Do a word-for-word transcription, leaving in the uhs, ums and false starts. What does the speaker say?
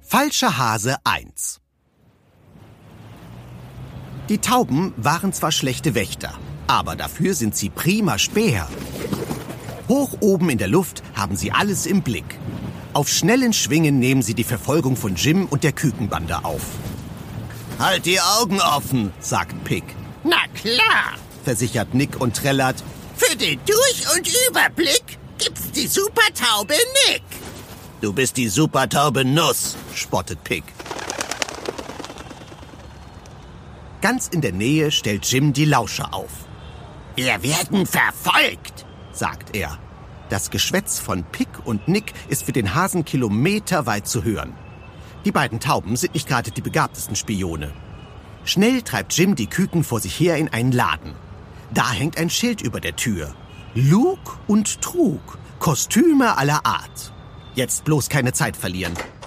Falscher Hase eins. Die Tauben waren zwar schlechte Wächter, aber dafür sind sie prima Späher. Hoch oben in der Luft haben sie alles im Blick. Auf schnellen Schwingen nehmen sie die Verfolgung von Jim und der Kükenbande auf. »Halt die Augen offen«, sagt Pig. »Na klar«, versichert Nick und trällert. »Für den Durch- und Überblick gibt's die Supertaube Nick.« »Du bist die Supertaube Nuss«, spottet Pig. Ganz in der Nähe stellt Jim die Lauscher auf. »Wir werden verfolgt«, sagt er. Das Geschwätz von Pig und Nick ist für den Hasen kilometerweit zu hören. Die beiden Tauben sind nicht gerade die begabtesten Spione. Schnell treibt Jim die Küken vor sich her in einen Laden. Da hängt ein Schild über der Tür. Lug und Trug, Kostüme aller Art. Jetzt bloß keine Zeit verlieren.